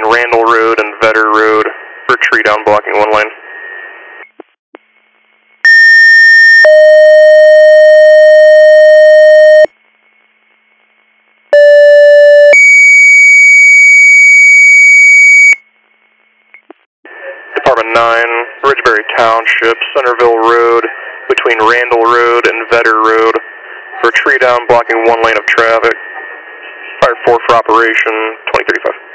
Randall Road and Vetter Road for a tree down blocking one lane. Department 9, Ridgebury Township, Centerville Road, between Randall Road and Vetter Road, for a tree down blocking one lane of traffic. Fire 4 for operation 2035.